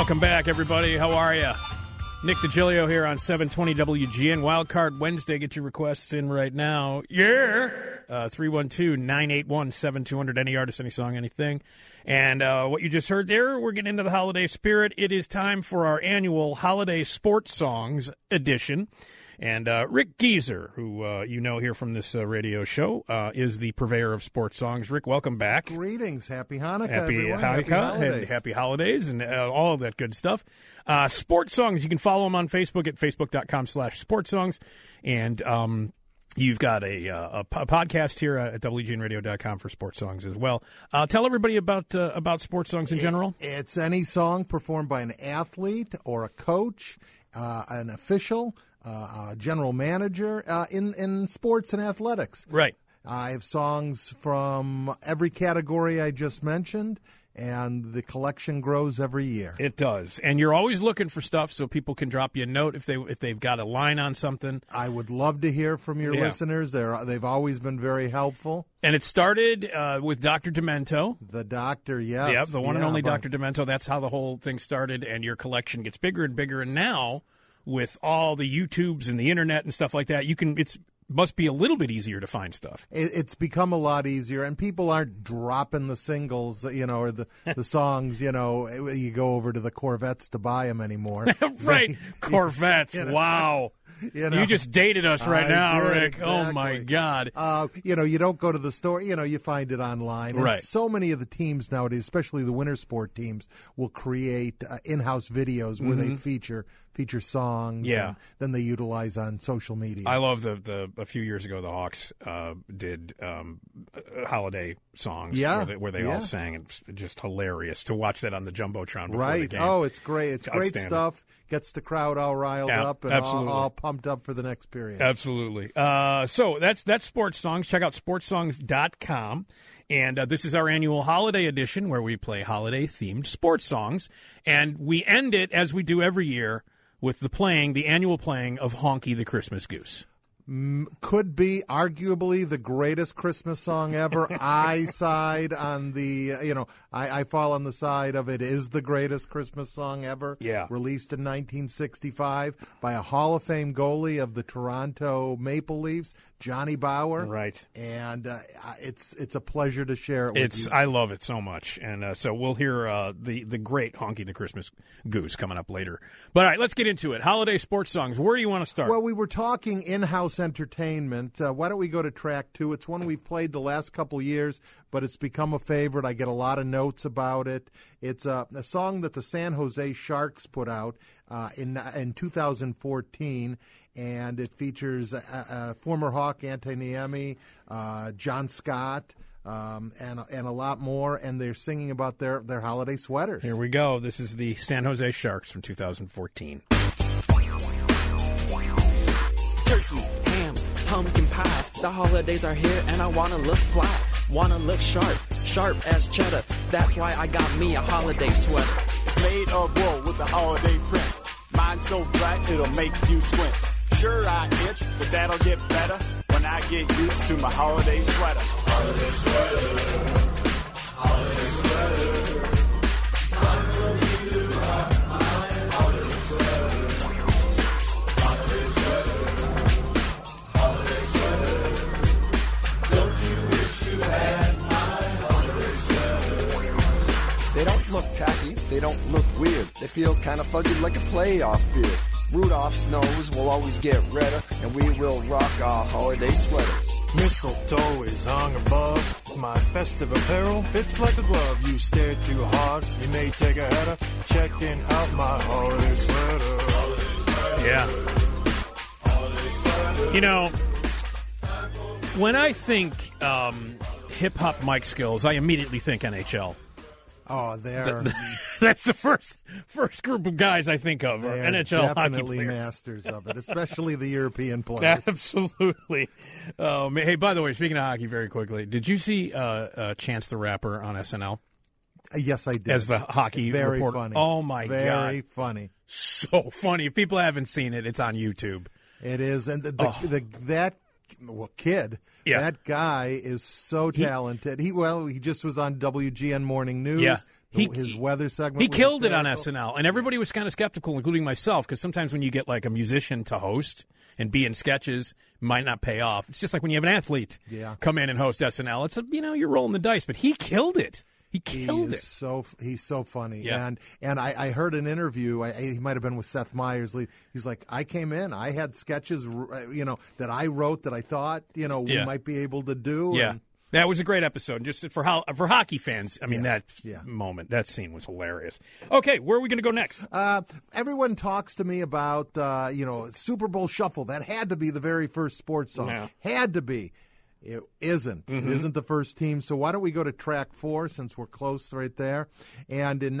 Welcome back, everybody. How are you? Nick DiGilio here on 720 WGN. Wildcard Wednesday. Get your requests in right now. Yeah! 312-981-7200. Any artist, any song, anything. And what you just heard there, we're getting into the holiday spirit. It is time for our annual Holiday Sports Songs edition. And Rick Gieser, who you know here from this radio show, is the purveyor of sports songs. Rick, welcome back. Greetings. Happy Hanukkah, Happy everyone. Hanukkah, and happy holidays, and all of that good stuff. Sports songs, you can follow them on Facebook at facebook.com/sportsongs. And you've got a podcast here at WGNradio.com for sports songs as well. Tell everybody about sports songs in general. It's any song performed by an athlete or a coach, an official, a general manager in sports and athletics. Right. I have songs from every category I just mentioned, and the collection grows every year. It does. And you're always looking for stuff so people can drop you a note if they've got a line on something. I would love to hear from your listeners. They've always been very helpful. And it started with Dr. Demento. The doctor, yes. Yep, the one and only Dr. Demento. That's how the whole thing started, and your collection gets bigger and bigger. And now, with all the YouTubes and the internet and stuff like that, must be a little bit easier to find stuff. It's become a lot easier, and people aren't dropping the singles, or the songs, you go over to the Corvettes to buy them anymore. Right, Corvettes, wow. You just dated us right now, Rick. Exactly. Oh, my God. You don't go to the store. You find it online. And right. So many of the teams nowadays, especially the winter sport teams, will create in-house videos where they feature songs. Yeah. And then they utilize on social media. I love a few years ago the Hawks did holiday songs where they all sang. It's just hilarious to watch that on the Jumbotron before the game. Oh, it's great. It's great stuff. Gets the crowd all riled up and all pumped up for the next period. Absolutely. So that's sports songs. Check out sportssongs.com. And this is our annual holiday edition where we play holiday-themed sports songs. And we end it, as we do every year, with the annual playing of Honky the Christmas Goose. Could be arguably the greatest Christmas song ever. I side on I fall on the side of it is the greatest Christmas song ever. Yeah. Released in 1965 by a Hall of Fame goalie of the Toronto Maple Leafs, Johnny Bauer. Right. And it's a pleasure to share it with you. I love it so much. And so we'll hear the great Honky the Christmas Goose coming up later. But all right, let's get into it. Holiday sports songs. Where do you want to start? Well, we were talking in-house entertainment. Why don't we go to track 2? It's one we've played the last couple years, but it's become a favorite. I get a lot of notes about it. It's a song that the San Jose Sharks put out in 2014, and it features former Hawk Antti Niemi, John Scott, and a lot more, and they're singing about their holiday sweaters. Here we go. This is the San Jose Sharks from 2014. Turkey, ham, pumpkin pie. The holidays are here and I wanna look fly. Wanna look sharp, sharp as cheddar. That's why I got me a holiday sweater. Made of wool with a holiday print. Mine's so bright it'll make you squint. Sure I itch, but that'll get better when I get used to my holiday sweater. Holiday sweater, holiday sweater. Time for me to rock my holiday sweater. Holiday sweater, holiday sweater. Don't you wish you had my holiday sweater? They don't look tacky, they don't look weird. They feel kind of fuzzy like a playoff beard. Rudolph's nose will always get redder, and we will rock our holiday sweaters. Mistletoe is hung above my festive apparel. Fits like a glove. You stare too hard, you may take a header. Checking out my holiday sweater. Yeah. You know, when I think hip-hop mic skills, I immediately think NHL. Oh, that's the first group of guys I think of. Are NHL definitely hockey players. masters of it, especially the European players. Absolutely. Hey, by the way, speaking of hockey, very quickly, did you see Chance the Rapper on SNL? Yes, I did. As the hockey very reporter. Funny. Oh my God, very funny. So funny. If people haven't seen it, it's on YouTube. It is, and that kid. Yeah. That guy is so talented. He just was on WGN Morning News. Yeah. his weather segment. He was killed it on hysterical. SNL, and everybody was kind of skeptical, including myself, because sometimes when you get like a musician to host and be in sketches, it might not pay off. It's just like when you have an athlete come in and host SNL. It's you're rolling the dice, but he killed it. He killed it. He's so funny. Yeah. And I heard an interview. He might have been with Seth Meyers. He's like, I came in. I had sketches, that I wrote that I thought, we might be able to do. Yeah. And, that was a great episode. Just for hockey fans, I mean, that moment, that scene was hilarious. Okay, where are we going to go next? everyone talks to me about, Super Bowl Shuffle. That had to be the very first sports song. Yeah. Had to be. It isn't. Mm-hmm. It isn't the first team. So why don't we go to track 4 since we're close right there? And in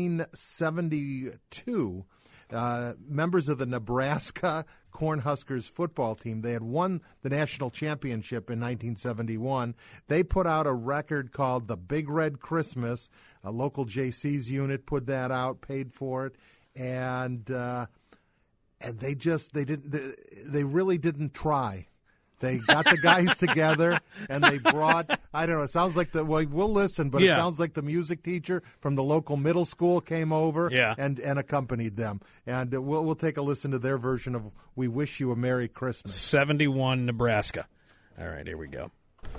1972, members of the Nebraska Cornhuskers football team, they had won the national championship in 1971. They put out a record called The Big Red Christmas. A local JC's unit put that out, paid for it, and they really didn't try. They got the guys together, and they brought, I don't know, it sounds like we'll listen, but it sounds like the music teacher from the local middle school came over and accompanied them. And we'll take a listen to their version of We Wish You a Merry Christmas. 71 Nebraska. All right, here we go.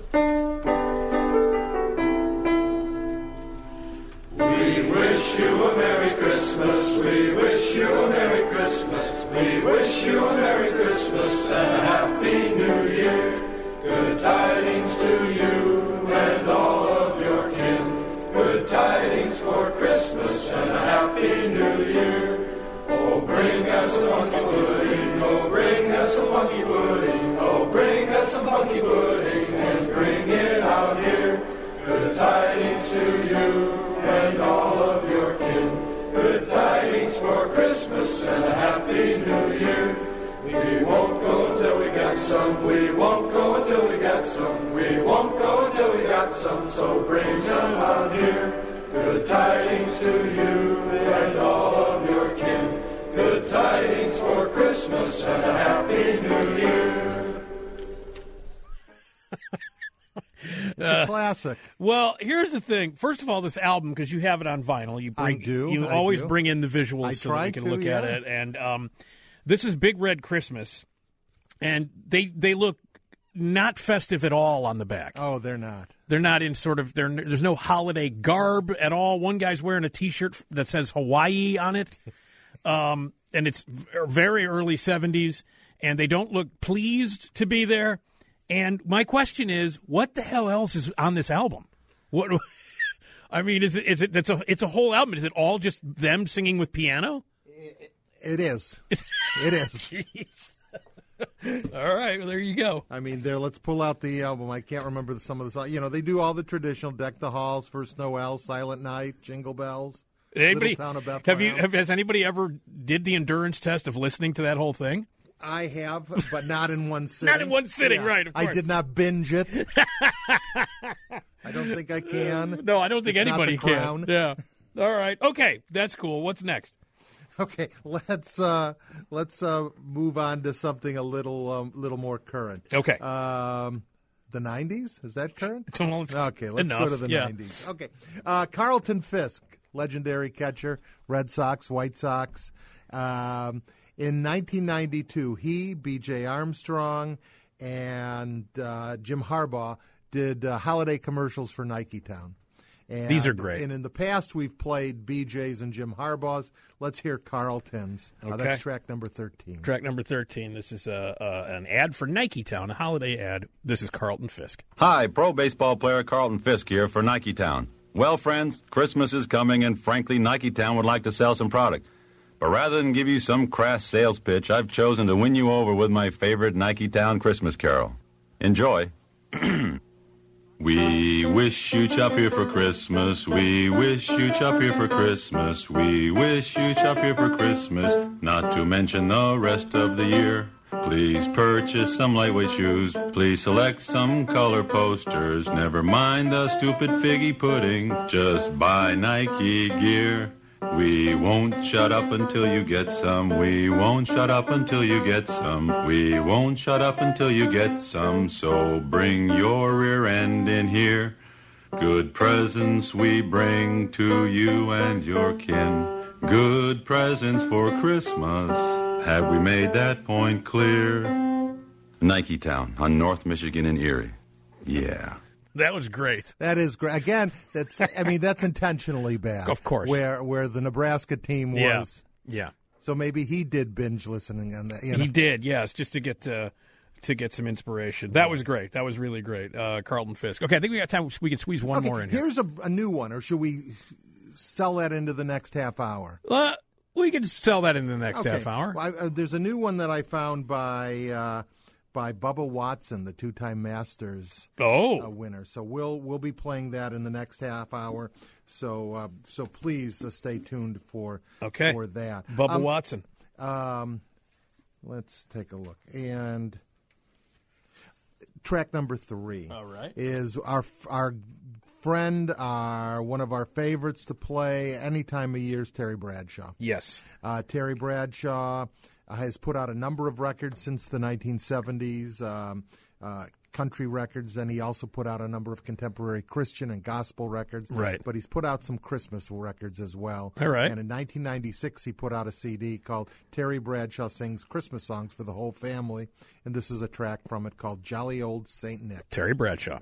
We wish you a Merry Christmas, we wish you a Merry Christmas, we wish you a Merry Christmas and a Happy New Year. Good tidings to you and all of your kin, good tidings for Christmas and a Happy New Year. Oh, bring us some funky pudding, oh, bring us some funky pudding, oh, bring us some funky pudding and bring it out here. Good tidings to you and all of your kin, good tidings for Christmas and a Happy New Year. We won't go until we got some, we won't go until we got some, we won't go until we got some, so bring some out here. Good tidings to you and all of your kin, good tidings for Christmas and a Happy New Year. It's a classic. Well, here's the thing. First of all, this album, because you have it on vinyl, you always bring in the visuals so that we can look at it. And this is Big Red Christmas, and they look not festive at all on the back. Oh, they're not. They're not in there's no holiday garb at all. One guy's wearing a T-shirt that says Hawaii on it, and it's very early 70s, and they don't look pleased to be there. And my question is, what the hell else is on this album? What? I mean, it's a whole album. Is it all just them singing with piano? It is. It is. Jeez. All right, well, there you go. I mean, let's pull out the album. I can't remember some of the songs. They do all the traditional Deck the Halls, First Noel, Silent Night, Jingle Bells. Little Town of Bethlehem. Has anybody ever did the endurance test of listening to that whole thing? I have, but not in one sitting. Not in one sitting, right, of course. I did not binge it. I don't think I can. No, I don't think anybody can. Yeah. All right. Okay, that's cool. What's next? Okay, let's move on to something a little more current. Okay. The 90s? Is that current? Okay, let's go to the 90s. Okay. Carlton Fisk, legendary catcher, Red Sox, White Sox. In 1992, he, B.J. Armstrong, and Jim Harbaugh did holiday commercials for Nike Town. And, these are great. And in the past, we've played BJ's and Jim Harbaugh's. Let's hear Carlton's. Okay. That's track number 13. Track number 13. This is an ad for Nike Town, a holiday ad. This is Carlton Fisk. Hi, pro baseball player Carlton Fisk here for Nike Town. Well, friends, Christmas is coming, and frankly, Nike Town would like to sell some product. But rather than give you some crass sales pitch, I've chosen to win you over with my favorite Nike Town Christmas carol. Enjoy. We wish you chop here for Christmas. We wish you chop here for Christmas. We wish you chop here for Christmas. Not to mention the rest of the year. Please purchase some lightweight shoes. Please select some color posters. Never mind the stupid figgy pudding. Just buy Nike gear. We won't shut up until you get some. We won't shut up until you get some. We won't shut up until you get some. So bring your rear end in here. Good presents we bring to you and your kin. Good presents for Christmas. Have we made that point clear? Nike Town on North Michigan and Erie. Yeah. That was great. That is great. Again, that's intentionally bad. Of course. Where the Nebraska team was. Yeah. So maybe he did binge listening on that. He did, yes, just to get some inspiration. That was great. That was really great. Carlton Fisk. Okay, I think we got time. We can squeeze one more in here. Here's a new one, or should we sell that into the next half hour? We can sell that into the next half hour. There's a new one that I found by Bubba Watson, the two-time Masters winner. So we'll be playing that in the next half hour. So please stay tuned for that. Bubba Watson. Let's take a look. And track number 3 is our friend, one of our favorites to play any time of year is Terry Bradshaw. Yes. Terry Bradshaw has put out a number of records since the 1970s, country records, and he also put out a number of contemporary Christian and gospel records. Right. But he's put out some Christmas records as well. All right. And in 1996, he put out a CD called Terry Bradshaw Sings Christmas Songs for the Whole Family, and this is a track from it called Jolly Old St. Nick. Terry Bradshaw.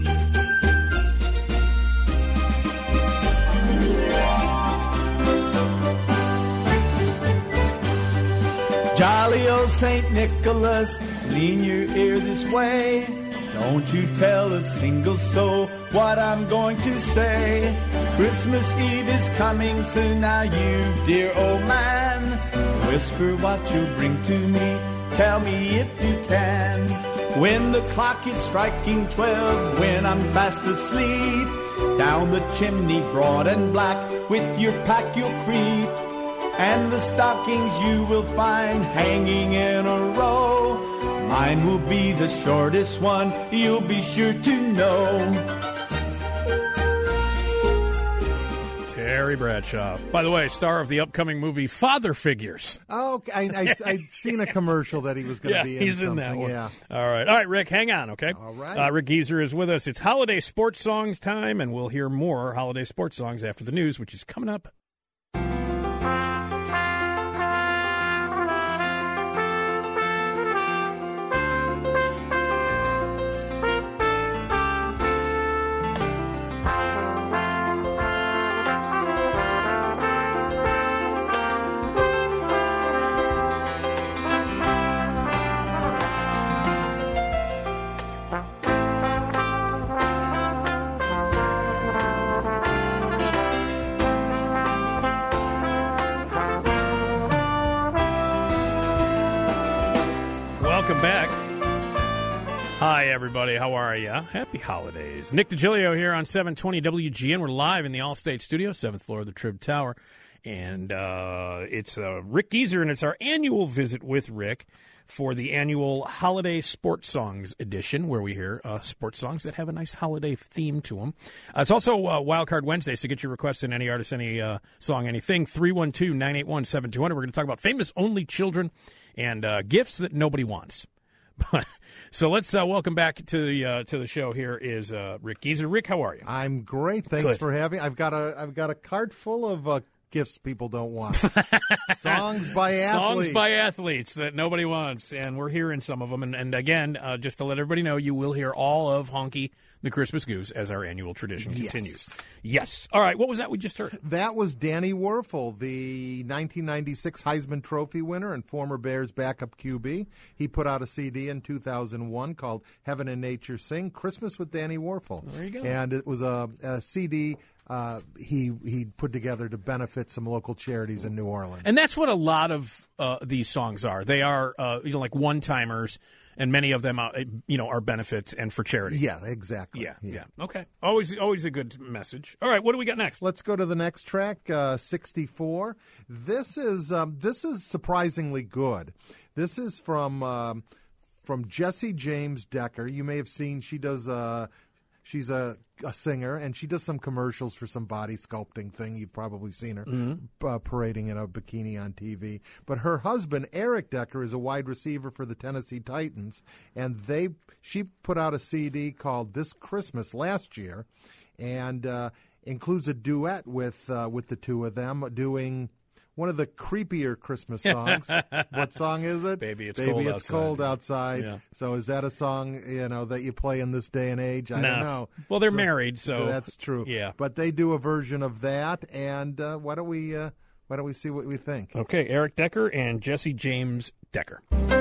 Jolly old St. Nicholas, lean your ear this way. Don't you tell a single soul what I'm going to say. Christmas Eve is coming soon now, you dear old man. Whisper what you'll bring to me, tell me if you can. When the clock is striking 12, when I'm fast asleep, down the chimney broad and black, with your pack you'll creep. And the stockings you will find hanging in a row. Mine will be the shortest one, you'll be sure to know. Terry Bradshaw. By the way, star of the upcoming movie Father Figures. Oh, I'd seen a commercial that he was going to be in. He's something. in that one. Yeah. All right, Rick, hang on, okay? All right. Rick Gieser is with us. It's holiday sports songs time, and we'll hear more holiday sports songs after the news, which is coming up. Welcome back. Hi, everybody. How are you? Happy holidays. Nick DiGilio here on 720 WGN. We're live in the Allstate Studio, 7th floor of the Trib Tower. And it's Rick Gieser, and it's our annual visit with Rick for the annual Holiday Sports Songs edition, where we hear sports songs that have a nice holiday theme to them. It's also Wildcard Wednesday, so get your requests in, any artist, any song, anything. 312-981-7200. We're going to talk about famous only children and gifts that nobody wants. So let's welcome back to the show. Here is Rick Gieser. Rick, how are you? I'm great. Thanks for having. I've got a cart full of gifts people don't want. Songs by athletes. Songs by athletes that nobody wants, and we're hearing some of them. And again, just to let everybody know, you will hear all of Honky the Christmas Goose as our annual tradition continues. Yes. All right, what was that we just heard? That was Danny Werfel, the 1996 Heisman Trophy winner and former Bears backup QB. He put out a CD in 2001 called Heaven and Nature Sing, Christmas with Danny Werfel. There you go. And it was a CD he put together to benefit some local charities in New Orleans. And that's what a lot of these songs are. They are like one-timers, and many of them are benefits and for charity. Yeah, exactly. Yeah. Okay. Always a good message. All right, what do we got next? Let's go to the next track, 64. This is surprisingly good. This is from Jessie James Decker. You may have seen she does she's a singer, and she does some commercials for some body sculpting thing. You've probably seen her parading in a bikini on TV. But her husband, Eric Decker, is a wide receiver for the Tennessee Titans, and she put out a CD called This Christmas last year, and includes a duet with the two of them doing one of the creepier Christmas songs. What song is it? Baby, It's Cold Outside. Yeah. So is that a song, that you play in this day and age? I don't know. Well, they're married, so that's true. Yeah. But they do a version of that, and why don't we see what we think? Okay, Eric Decker and Jesse James Decker.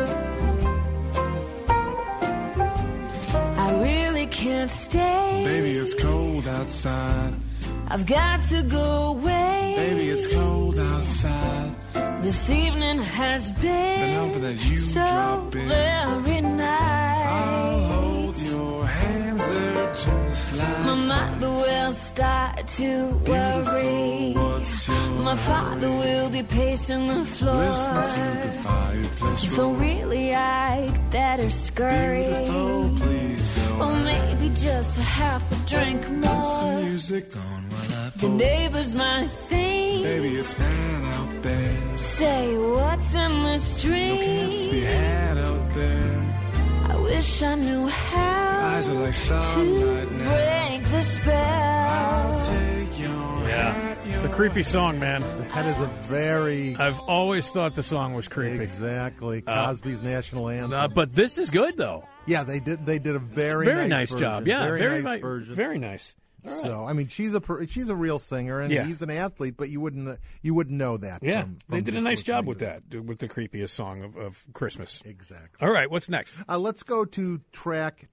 I really can't stay. Baby, it's cold outside. I've got to go away. Baby, it's cold outside. This evening has been hoping that you so drop in. very nice. I'll hold your hands, they're just like My mother will start to worry. What's your My father will be pacing the floor. Listen to the fireplace So roar. really I'd better scurry. Beautiful, please don't Or maybe just a half a drink Put some more. music on while I The pour. neighbors might think, Baby, it's bad out there. say what's in this No camps to be dream. had out there. I wish I knew how Eyes are like to starlight now. break the I'll spell. take your hat, It's a creepy song, man. That is a very I've always thought the song was creepy. exactly Cosby's national anthem. But this is good, though. Yeah, they did a very Nice version. job. Yeah, very nice version. Very nice. So I mean, she's a real singer, and Yeah. he's an athlete, but you wouldn't know that. Yeah, from they did a just nice job listening with to that, with the creepiest song of Christmas. Exactly. All right, what's next? Let's go to track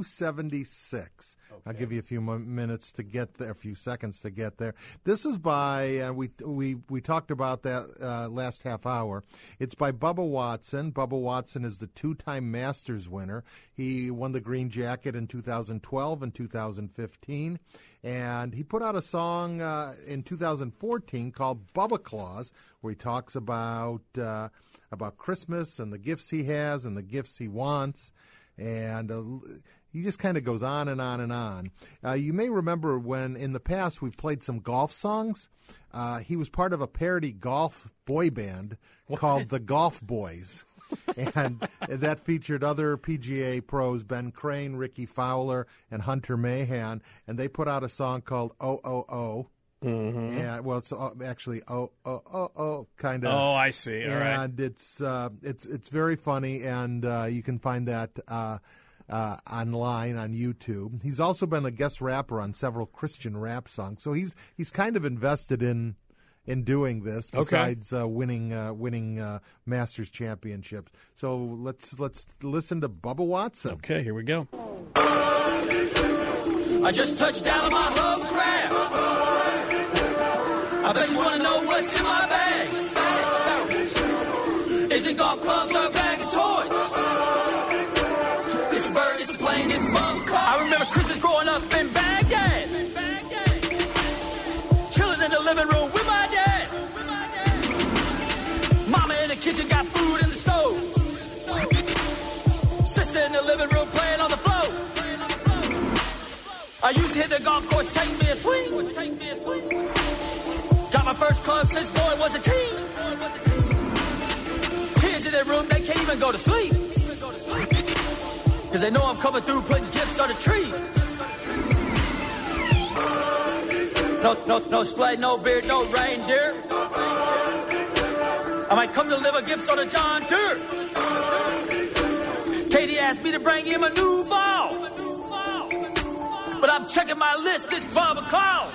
276. I'll give you a few minutes to get there, a few seconds to get there. This is by we talked about that last half hour. It's by Bubba Watson. Bubba Watson is the two-time Masters winner. He won the Green Jacket in 2012 and 2015, and he put out a song in 2014 called Bubba Claus, where he talks about Christmas and the gifts he has and the gifts he wants. And he just kind of goes on and on and on. You may remember when in the past we've played some golf songs. He was part of a parody golf boy band called the Golf Boys. And that featured other PGA pros, Ben Crane, Ricky Fowler, and Hunter Mahan. And they put out a song called Oh, Oh, Oh. Mm-hmm. And, well, it's actually kind of. Oh, I see. All right. And it's very funny, and you can find that online on YouTube. He's also been a guest rapper on several Christian rap songs, so he's kind of invested in doing this. Besides winning Masters championships. So let's listen to Bubba Watson. Okay, here we go. I just touched down on my hovercraft. I bet you want to know what's in my bag. Is it golf clubs or a bag of toys? It's a bird, it's a plane, it's a bug. I remember Christmas growing up in Baghdad. Chilling in the living room with my dad. Mama in the kitchen got food in the stove. Sister in the living room playing on the floor. I used to hit the golf course, take me a swing. Got my first club since boy was a teen. Kids in their room, they can't even go to sleep. Cause they know I'm coming through putting gifts on the tree. No sleigh, no beard, no reindeer. I might come deliver gifts on a John Deere. Katie asked me to bring him a new ball. But I'm checking my list, this Bubba Claus.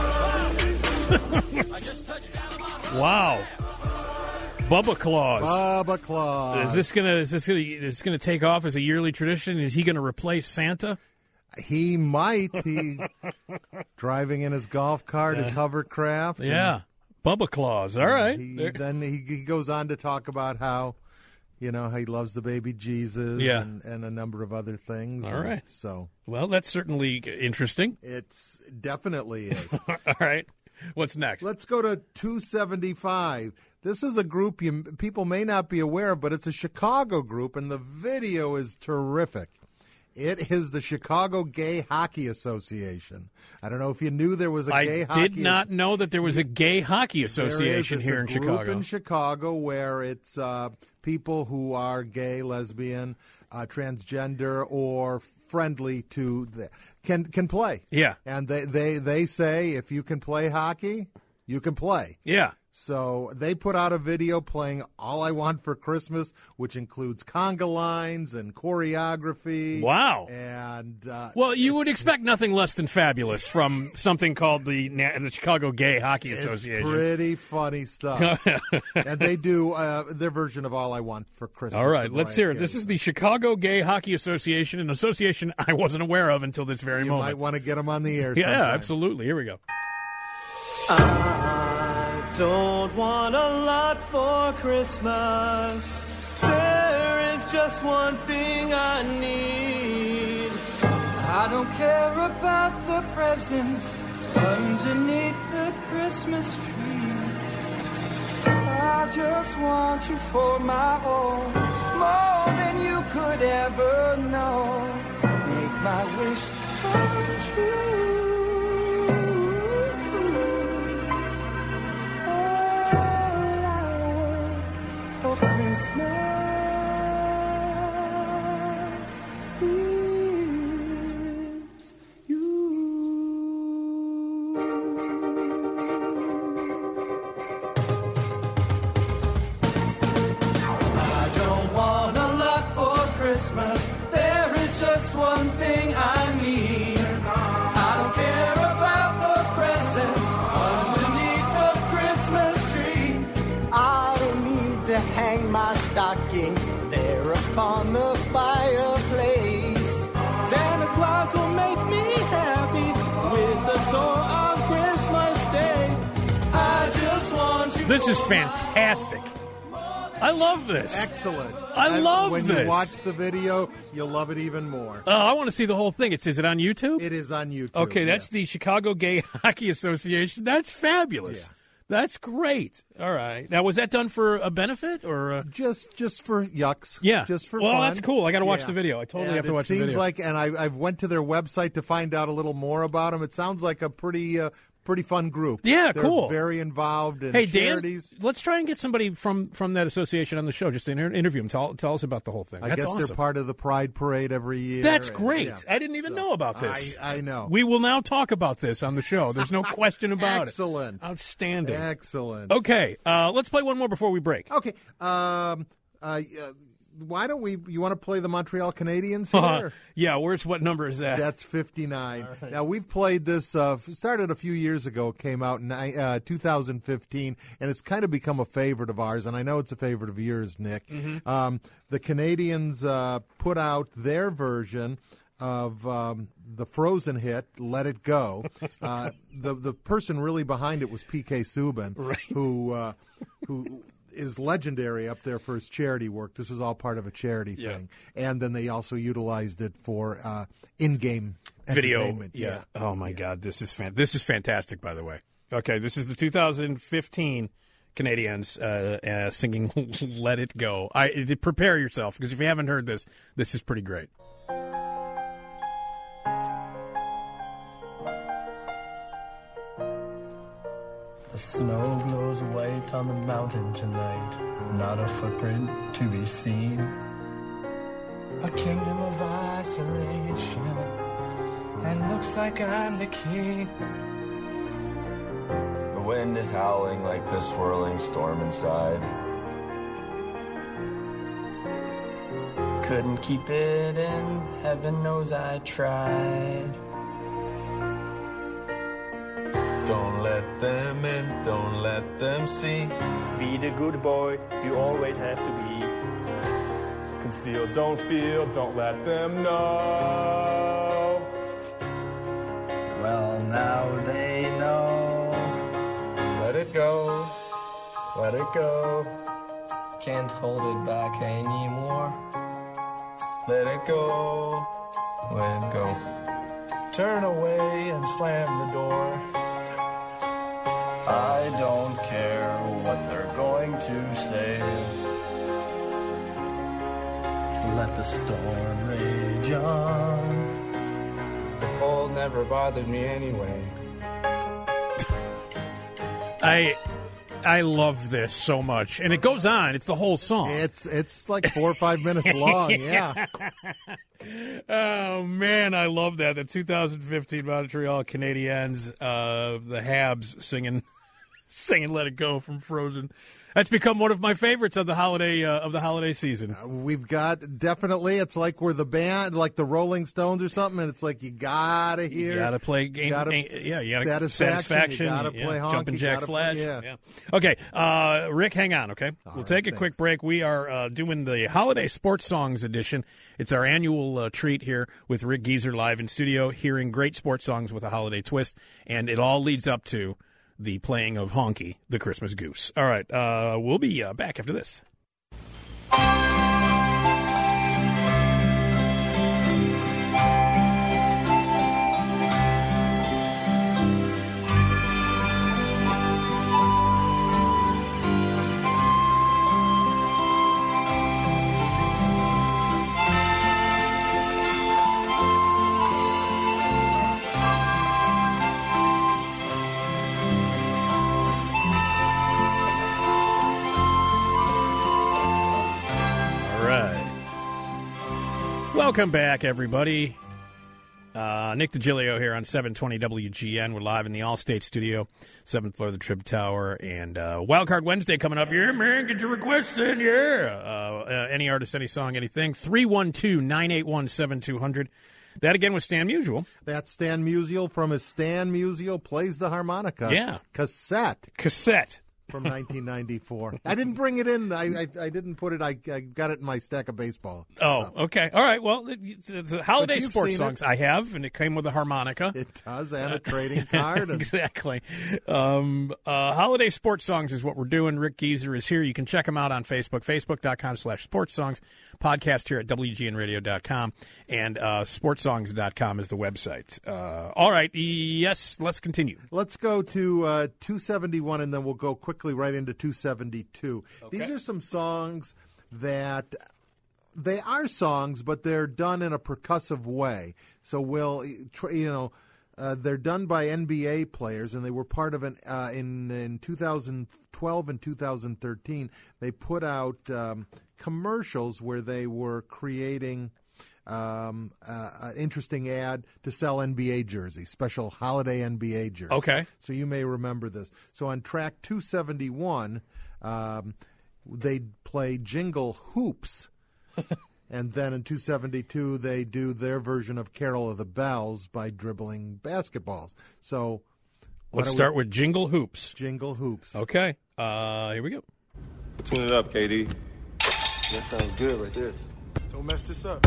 Wow, Bubba Claus. Bubba Claus. Is this gonna take off as a yearly tradition? Is he gonna replace Santa? He might. He driving in his golf cart, his hovercraft. Yeah, Bubba Claus. All right. Then he goes on to talk about how he loves the baby Jesus. Yeah. and a number of other things. All right. So Well, that's certainly interesting. it's definitely is. All right. What's next? Let's go to 275. This is a group people may not be aware of, but it's a Chicago group, and the video is terrific. It is the Chicago Gay Hockey Association. I don't know if you knew there was a gay hockey. I did not know that there was a gay hockey association here in It's a group Chicago. in Chicago where it's people who are gay, lesbian, transgender, or friendly to can play. Yeah. And they say if you can play hockey, you can play. Yeah. So they put out a video playing All I Want for Christmas, which includes conga lines and choreography. Wow. And well, you would expect nothing less than fabulous from something called the Chicago Gay Hockey Association. It's pretty funny stuff. And they do their version of All I Want for Christmas. All right, let's hear it. This is the Chicago Gay Hockey Association, an association I wasn't aware of until this very moment. You might want to get them on the air Yeah, sometime. absolutely. Here we go. I don't want a lot for Christmas. There is just one thing I need. I don't care about the presents underneath the Christmas tree. I just want you for my own, more than you could ever know. Make my wish come true. Christmas is you. I don't want a lot for Christmas. There is just one thing I need. I don't care about the presents underneath the Christmas tree. I don't need to hang my stocking there upon the fireplace. Santa Claus will make me happy with a toy on Christmas Day. I just want you. This is fantastic. I love this. Excellent. I love when this. When you watch the video, you'll love it even more. I want to see the whole thing. Is it on YouTube? It is on YouTube. Okay, that's the Chicago Gay Hockey Association. That's fabulous. Yeah. That's great. All right. Now, was that done for a benefit or just for yucks? Yeah, just for well, fun. that's cool. I got to watch Yeah. the video. I totally And have to watch the It video. seems like, and I've went to their website to find out a little more about them. It sounds like a pretty fun group. Yeah, They're cool. Very involved in Hey, charities. Dan, let's try and get somebody from that association on the show just to interview them. Tell us about the whole thing. I That's guess awesome. they're part of the Pride Parade every year. That's and, great. yeah. I didn't even know about this. I know. We will now talk about this on the show. There's no question about Excellent. it. Outstanding. Excellent. Okay, let's play one more before we break. Okay. Why don't we? You want to play the Montreal Canadiens here? Yeah, what number is that? That's 59. Right. Now, we've played this, started a few years ago, came out in 2015, and it's kind of become a favorite of ours, and I know it's a favorite of yours, Nick. Mm-hmm. The Canadiens put out their version of the Frozen hit, Let It Go. The person really behind it was P.K. Subban, right. who is legendary up there for his charity work. This was all part of a charity thing. And then they also utilized it for in-game video. entertainment. Yeah. Oh, my God. This is fantastic, by the way. Okay, this is the 2015 Canadiens singing Let It Go. Prepare yourself, because if you haven't heard this is pretty great. The snow glows white on the mountain tonight, not a footprint to be seen. A kingdom of isolation, and looks like I'm the king. The wind is howling like the swirling storm inside. Couldn't keep it in, heaven knows I tried. Don't let them in, don't let them see. Be the good boy you always have to be. Conceal, don't feel, don't let them know. Well, now they know. Let it go, let it go. Can't hold it back anymore. Let it go, let it go. Turn away and slam the door. I don't care what they're going to say. Let the storm rage on. The cold never bothered me anyway. I love this so much, and it goes on. It's the whole song. It's like 4 or 5 minutes long. Yeah. Oh man, I love that. The 2015 Montreal Canadiens, the Habs singing "Let It Go" from Frozen. That's become one of my favorites of the holiday season. We've got definitely. It's like we're the band, like the Rolling Stones or something, and it's like you gotta hear. You gotta play game. You gotta Satisfaction. You gotta play honky, Jumpin' Jack Flash. Yeah. Okay, Rick, hang on. Okay, we'll take a quick break. We are doing the Holiday Sports Songs edition. It's our annual treat here with Rick Gieser live in studio, hearing great sports songs with a holiday twist, and it all leads up to the playing of Honky, the Christmas Goose. All right, we'll be back after this. Welcome back, everybody. Nick DiGilio here on 720 WGN. We're live in the Allstate studio, 7th floor of the Trib Tower. And Wildcard Wednesday coming up. Yeah, man, get your requests in, yeah. Any artist, any song, anything. 312-981-7200. That, again, was Stan Musial. That's Stan Musial from his Stan Musial Plays the Harmonica. Yeah. Cassette. From 1994. I didn't bring it in. I didn't put it. I got it in my stack of baseball. Oh, okay. All right. Well, it's a holiday sports songs. I have, and it came with a harmonica. It does, and a trading card. Exactly. Holiday sports songs is what we're doing. Rick Gieser is here. You can check him out on Facebook, facebook.com/sportssongs. Podcast here at WGNradio.com, and sportssongs.com is the website. All right. Yes, let's continue. Let's go to 271, and then we'll go quickly right into 272. Okay. These are some songs that they are songs, but they're done in a percussive way. So they're done by NBA players, and they were part of in 2012 and 2013. They put out commercials where they were creating an interesting ad to sell NBA jerseys, special holiday NBA jerseys. Okay. So you may remember this. So on track 271, they play Jingle Hoops. And then in 272, they do their version of Carol of the Bells by dribbling basketballs. So let's start with Jingle Hoops. Jingle Hoops. Okay. Here we go. Tune it up, KD. That sounds good right there. Don't mess this up.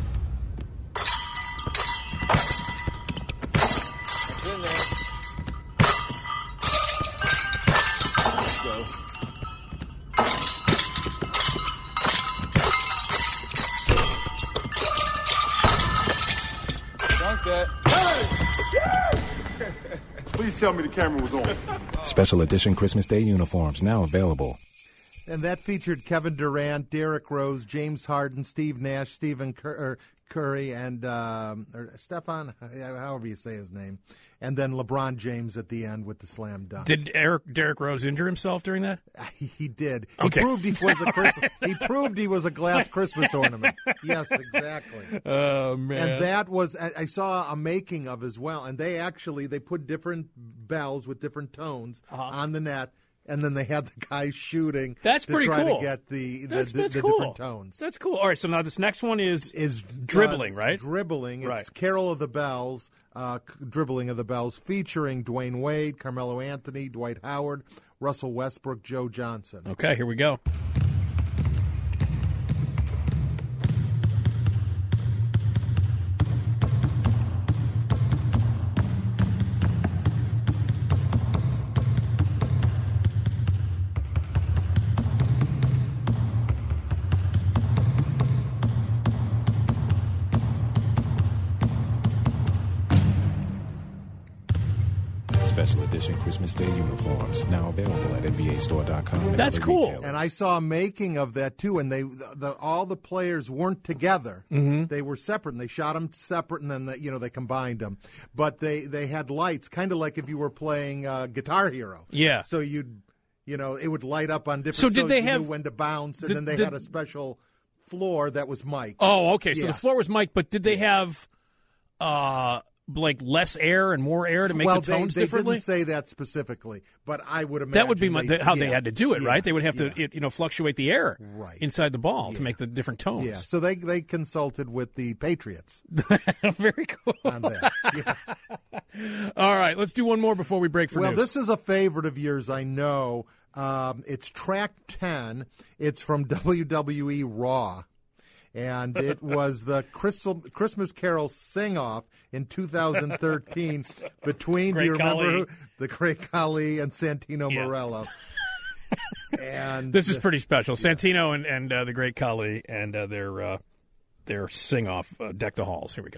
In there. Let's go. Dunk that. Hey! Please tell me the camera was on. Special edition Christmas Day uniforms now available. And that featured Kevin Durant, Derrick Rose, James Harden, Steve Nash, Stephen Curry, and or Stefan, however you say his name, and then LeBron James at the end with the slam dunk. Did Derrick Rose injure himself during that? He did. Okay. He proved he was a Christmas. He proved he was a glass Christmas ornament. Yes, exactly. Oh man! And that was I saw a making of as well. And they put different bells with different tones on the net. And then they had the guys shooting. That's pretty cool. To get the that's cool. different tones. That's cool. All right, so now this next one is dribbling, right? Dribbling. It's right. Carol of the Bells, Dribbling of the Bells, featuring Dwayne Wade, Carmelo Anthony, Dwight Howard, Russell Westbrook, Joe Johnson. Okay, here we go. Special edition Christmas Day uniforms now available at NBAstore.com. That's cool. Retailers. And I saw a making of that too. And all the players weren't together; they were separate. And they shot them separate, and then they combined them. But they had lights, kind of like if you were playing Guitar Hero. Yeah. So you'd You know, it would light up on different. So did they you have knew when to bounce, and then they had a special floor that was mic'd. Oh, okay. So Yeah. the floor was mic'd, but did they have like less air and more air to make the tones they differently? didn't say that specifically, but I would imagine That would be how they had to do it, yeah, right? They would have to, fluctuate the air inside the ball to Yeah. make the different tones. Yeah, so they consulted with the Patriots. Very cool. On that. Yeah. All right, let's do one more before we break for Well, news. this is a favorite of yours, I know. It's track 10. It's from WWE Raw. And it was the Christmas Carol sing-off in 2013 between, do you remember, the Great Khali and Santino Marella. And this is pretty special. Santino and the Great Khali and their sing-off, Deck the Halls. Here we go.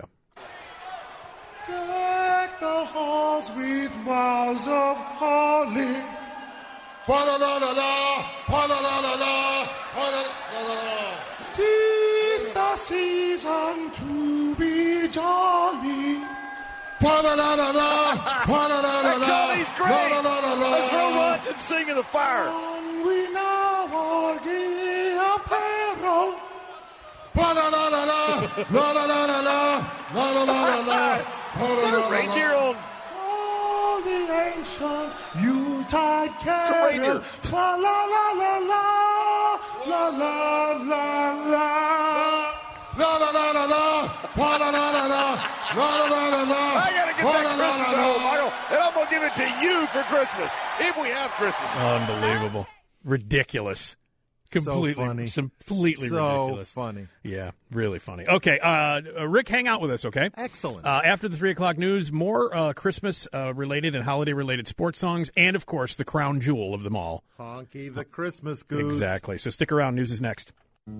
Deck the halls with boughs of holly. Pa-da-da-da-da, pa-da-da-da-da, pa-da-da-da-da. 'Tis the season to be jolly. Pa-da-da-da-da, pa-da-da-da-da. That Khali's great. Let's throw lunch and sing in the fire. And we now all gay apparel. Pa-da-da-da-da, la-da-da-da-da, la-da-da-da-da. Is that a reindeer on? All the ancient Yuletide It's a reindeer. carol. La la la la la, la la la la. La la la la la, pa la la la la, la la la la la. I gotta get that Christmas at home, Michael, and I'm gonna give it to you for Christmas if we have Christmas. Unbelievable. Ridiculous. Completely funny. Completely So ridiculous. funny. Yeah, really funny. Okay, Rick, hang out with us, okay? Excellent. After the 3 o'clock news, more Christmas-related and holiday-related sports songs, and, of course, the crown jewel of them all. Honky the Christmas goose. Exactly. So stick around. News is next.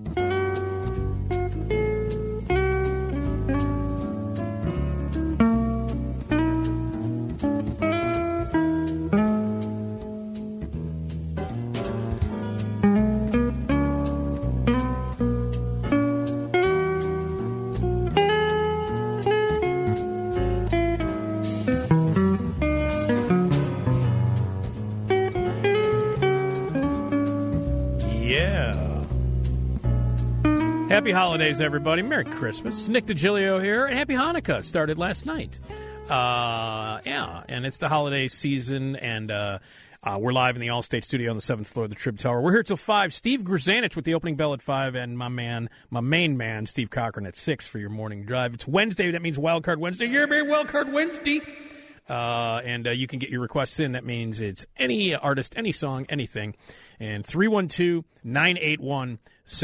Happy holidays, everybody. Merry Christmas. Nick DiGilio here. And happy Hanukkah. It started last night. And it's the holiday season, and we're live in the Allstate studio on the 7th floor of the Trib Tower. We're here till 5. Steve Grzanich with the opening bell at 5, and my main man, Steve Cochran, at 6 for your morning drive. It's Wednesday. That means Wild Card Wednesday. You're very Wild Card Wednesday. And you can get your requests in. That means it's any artist, any song, anything. And 312-981-7200.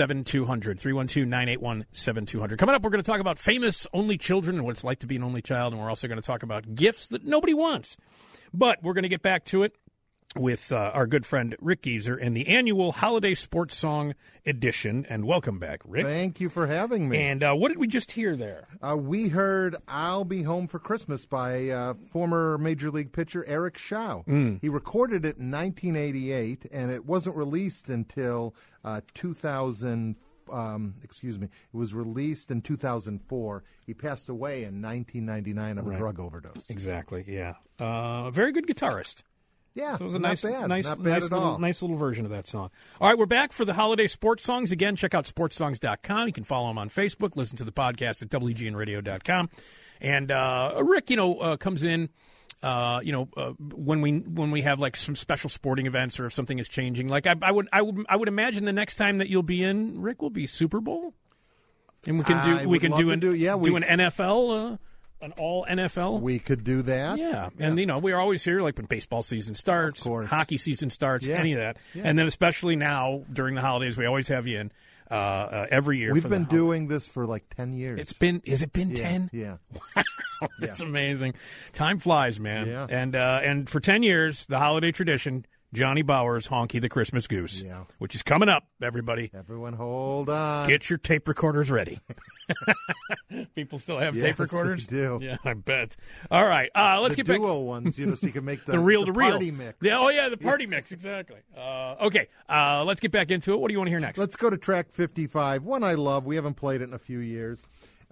312-981-7200. Coming up, we're going to talk about famous only children and what it's like to be an only child. And we're also going to talk about gifts that nobody wants. But we're going to get back to it with our good friend Rick Gieser in the annual Holiday Sports Song Edition. And welcome back, Rick. Thank you for having me. And what did we just hear there? We heard I'll Be Home for Christmas by former Major League pitcher Eric Show. He recorded it in 1988, and it wasn't released until 2000. It was released in 2004. He passed away in 1999 of a drug overdose. Exactly, yeah. Very good guitarist. Yeah, so it was a not nice, bad. nice, Not bad nice at little, all. nice little version of that song. All right, we're back for the holiday sports songs. Again, check out sportssongs.com. You can follow them on Facebook. Listen to the podcast at WGNradio.com. And Rick, comes in, when we have like some special sporting events or if something is changing. Like I would imagine the next time that you'll be in, Rick, will be Super Bowl, and we can do an NFL. An all NFL? We could do that. Yeah. And, we're always here, like when baseball season starts, of course. Hockey season starts, Yeah. any of that. Yeah. And then especially now, during the holidays, we always have you in every year. We've been doing this for like 10 years. Has it been 10? Yeah. Wow. That's amazing. Time flies, man. Yeah. And for 10 years, the holiday tradition, Johnny Bauer's Honky the Christmas Goose, which is coming up, everybody. Everyone hold on. Get your tape recorders ready. People still have tape recorders? They do. Yeah, I bet. All right, let's get back. The duo ones, so you can make the reel-to-reel party mix. Yeah, the party mix, exactly. Okay, let's get back into it. What do you want to hear next? Let's go to track 55, one I love. We haven't played it in a few years.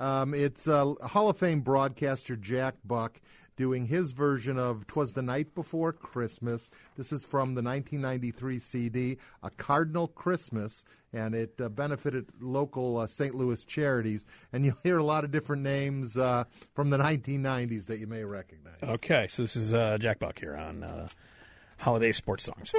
It's Hall of Fame broadcaster Jack Buck doing his version of "'Twas the Night Before Christmas." This is from the 1993 CD, "A Cardinal Christmas," and it benefited local St. Louis charities. And you'll hear a lot of different names from the 1990s that you may recognize. Okay, so this is Jack Buck here on Holiday Sports Songs.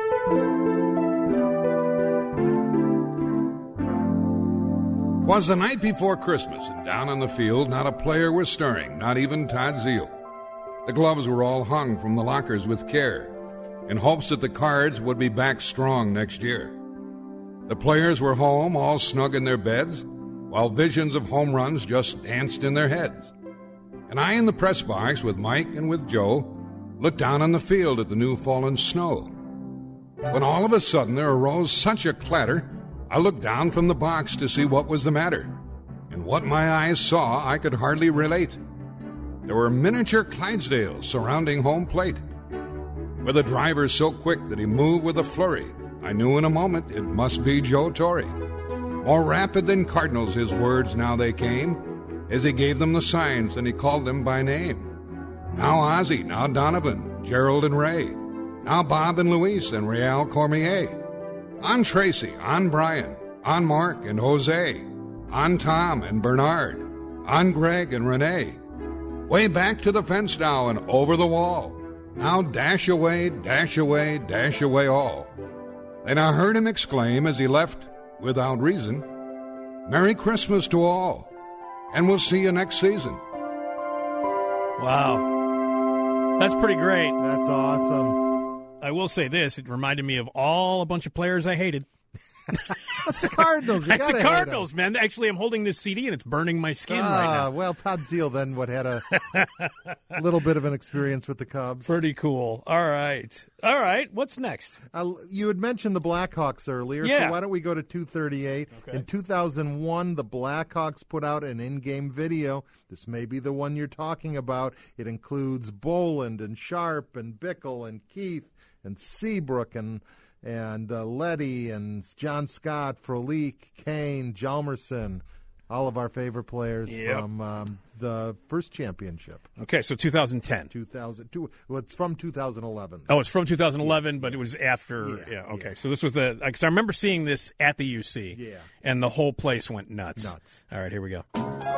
'Twas the night before Christmas, and down on the field not a player was stirring, not even Todd Zeal. The gloves were all hung from the lockers with care, in hopes that the Cards would be back strong next year. The players were home, all snug in their beds, while visions of home runs just danced in their heads. And I in the press box with Mike and with Joe looked down on the field at the new fallen snow. When all of a sudden there arose such a clatter, I looked down from the box to see what was the matter. And what my eyes saw I could hardly relate. There were miniature Clydesdales surrounding home plate. With a driver so quick that he moved with a flurry, I knew in a moment it must be Joe Torre. More rapid than cardinals his words now they came, as he gave them the signs and he called them by name. Now Ozzie, now Donovan, Gerald and Ray, now Bob and Luis and Real Cormier. On Tracy, on Brian, on Mark and Jose, on Tom and Bernard, on Greg and Renee. Way back to the fence now and over the wall. Now dash away, dash away, dash away all. Then I heard him exclaim as he left, without reason, "Merry Christmas to all, and we'll see you next season." Wow. That's pretty great. That's awesome. I will say this. It reminded me of a bunch of players I hated. That's the Cardinals. That's the Cardinals, man. Actually, I'm holding this CD, and it's burning my skin right now. Well, Todd Zeal then had a little bit of an experience with the Cubs. Pretty cool. All right. What's next? You had mentioned the Blackhawks earlier, yeah. So why don't we go to 238? Okay. In 2001, the Blackhawks put out an in-game video. This may be the one you're talking about. It includes Boland and Sharp and Bickle and Keith and Seabrook and Letty and John Scott, Frolik, Kane, Hjalmarsson, all of our favorite players from the first championship. Okay, so 2010. 2002. Well, it's from 2011. Oh, it's from 2011, but it was after. Yeah, okay. Yeah. So this was because I remember seeing this at the UC. Yeah. And the whole place went nuts. All right, here we go.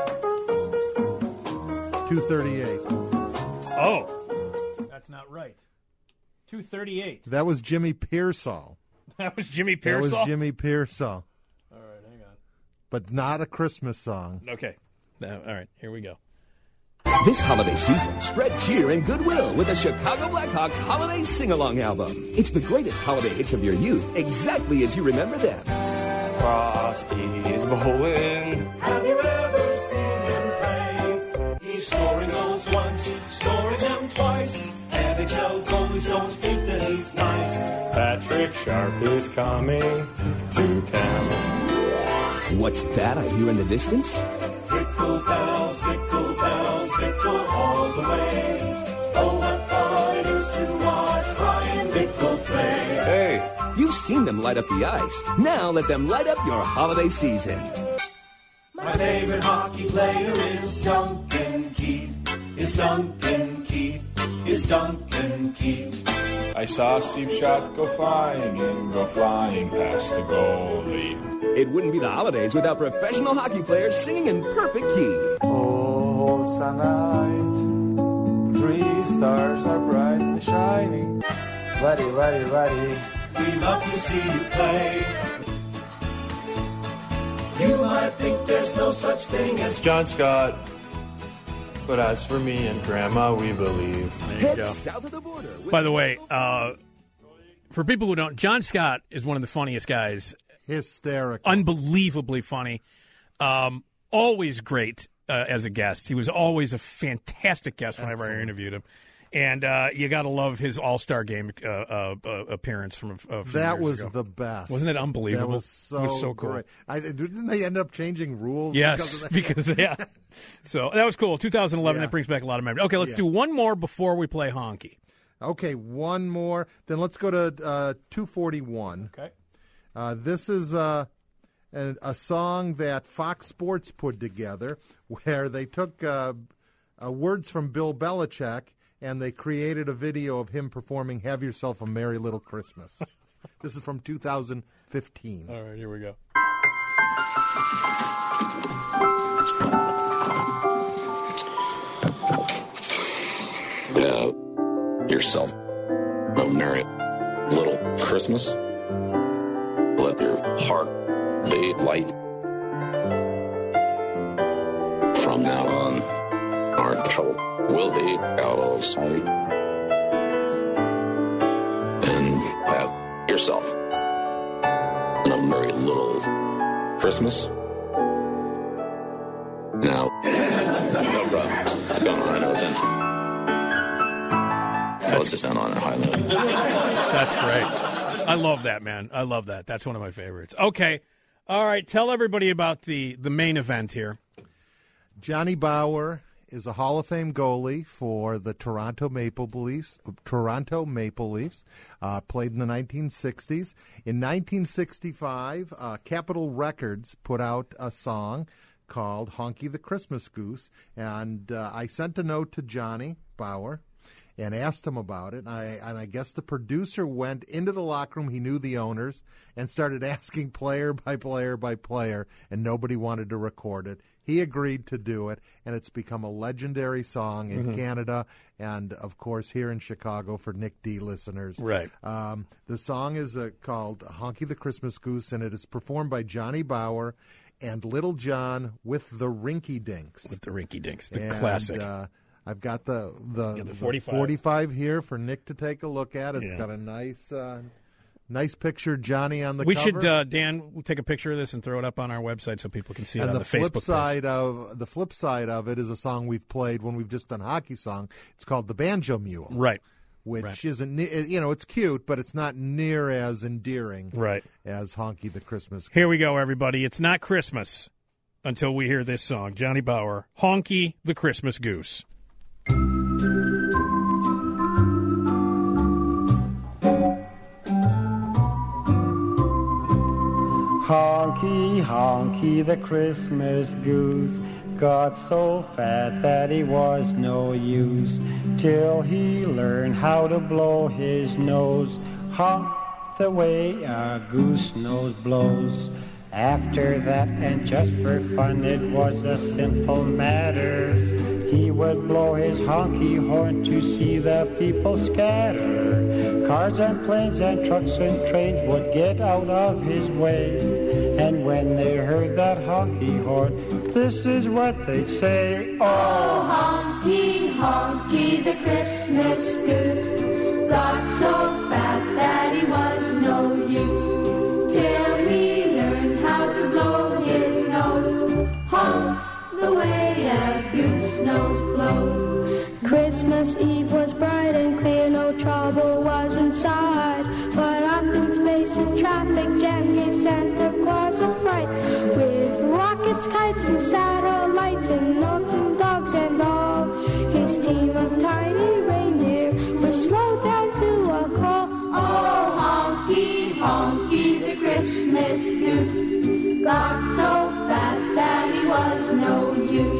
238. Oh, that's not right. 238. That was Jimmy Pearsall. That was Jimmy Pearsall? That was Jimmy Pearsall. All right, hang on. But not a Christmas song. Okay. All right, here we go. This holiday season, spread cheer and goodwill with the Chicago Blackhawks Holiday Sing-Along Album. It's the greatest holiday hits of your youth, exactly as you remember them. Frosty's bowling. Have you ever seen him play? He's scoring goals once, scoring them twice. NHL goalies don't think that he's nice. Patrick Sharp is coming to town. What's that I hear in the distance? Pickle bells, Bickle all the way. Oh, what fun it is to watch Brian Bickle play. Hey! You've seen them light up the ice. Now let them light up your holiday season. My favorite hockey player is Duncan Keith. Is Duncan Keith. I saw Steve Shot go flying past the goalie. It wouldn't be the holidays without professional hockey players singing in perfect key. Oh, night, 3 stars are brightly shining. Letty. We love to see you play. You might think there's no such thing as John Scott. But as for me and Grandma, we believe. There you go. South of the border. By the way, for people who don't, John Scott is one of the funniest guys. Hysterical. Unbelievably funny. Always great as a guest. He was always a fantastic guest whenever I interviewed him. And you got to love his All-Star Game appearance from a few years ago. That was the best. Wasn't it unbelievable? That was so, it was so cool. Great. Didn't they end up changing rules? Yes, because So that was cool. 2011, that brings back a lot of memories. Okay, let's do one more before we play Honky. Okay, one more. Then let's go to 241. Okay. This is a a song that Fox Sports put together where they took words from Bill Belichick and they created a video of him performing Have Yourself a Merry Little Christmas. This is from 2015. All right, here we go. Yourself a merry little Christmas. Let your heart be light. From now on, our trouble will be out of sight. And have yourself a merry little Christmas. Now, no problem. I've gone on a high note then. Let's just end on a high note. That's great. I love that, man. I love that. That's one of my favorites. Okay. All right. Tell everybody about the main event here. Johnny Bauer is a Hall of Fame goalie for the Toronto Maple Leafs. Played in the 1960s. In 1965, Capitol Records put out a song called Honky the Christmas Goose, and I sent a note to Johnny Bauer and asked him about it. And I guess the producer went into the locker room, he knew the owners, and started asking player by player by player, and nobody wanted to record it. He agreed to do it, and it's become a legendary song in Canada and, of course, here in Chicago for Nick D listeners. Right. The song is called Honky the Christmas Goose, and it is performed by Johnny Bauer and Little John with the Rinky Dinks. With the Rinky Dinks, the classic. I've got the 45. 45 here for Nick to take a look at. It's got a nice picture of Johnny on the we cover. We should, Dan, we'll take a picture of this and throw it up on our website so people can see it on the Facebook page. The flip side of it is a song we've played when we've just done hockey song. It's called The Banjo Mule. Right. Which isn't, it's cute, but it's not near as endearing as Honky the Christmas Goose. Here we go, everybody. It's not Christmas until we hear this song. Johnny Bauer, Honky the Christmas Goose. Honky, honky, the Christmas goose got so fat that he was no use till he learned how to blow his nose. Honk the way a goose nose blows. After that, and just for fun, it was a simple matter. He would blow his honky horn to see the people scatter. Cars and planes and trucks and trains would get out of his way. And when they heard that honky horn, this is what they'd say. Oh, honky, honky, the Christmas goose got so fat that he was no use till he learned how to blow his nose. Honk the way a goose nose blows. Christmas Eve was bright and clear, no trouble was inside. But up in space a traffic jam gave Santa Claus a fright. With rockets, kites, and satellites, and notes and dogs and all, his team of tiny reindeer was slowed down to a crawl. Oh, honky, honky, the Christmas goose got so fat that he was no use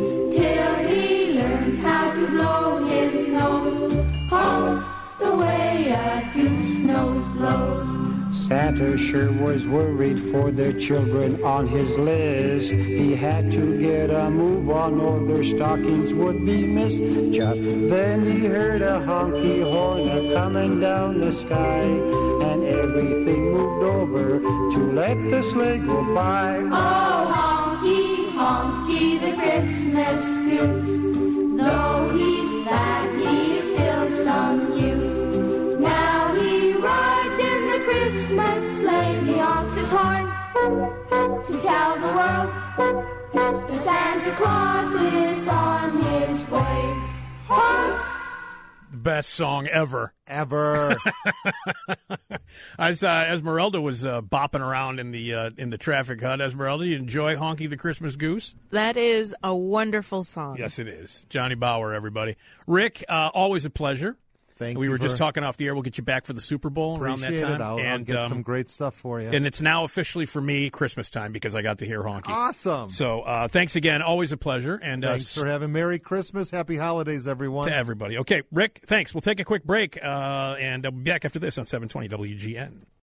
till he learned how to blow his nose. Honk the way a goose nose blows. Santa sure was worried for their children on his list. He had to get a move on or their stockings would be missed. Just then he heard a honky horn a-coming down the sky, and everything moved over to let the sleigh go by. Oh, honky, honky, the Christmas goose, though he's fat, he's still some use. Now he rides in the Christmas sleigh, he honks his horn to tell the world that Santa Claus is on his way. Honk! Best song ever. Ever. As Esmeralda was bopping around in the traffic hut, Esmeralda, you enjoy Honky the Christmas Goose? That is a wonderful song. Yes, it is. Johnny Bauer, everybody. Rick, always a pleasure. Thank we you were just for- talking off the air. We'll get you back for the Super Bowl around that Appreciate time. it. I'll and get some great stuff for you. And it's now officially for me Christmas time because I got to hear Honky. Awesome. So thanks again. Always a pleasure. And Thanks for having Merry Christmas. Happy holidays, everyone. to everybody. Okay, Rick, thanks. We'll take a quick break, and I'll be back after this on 720 WGN.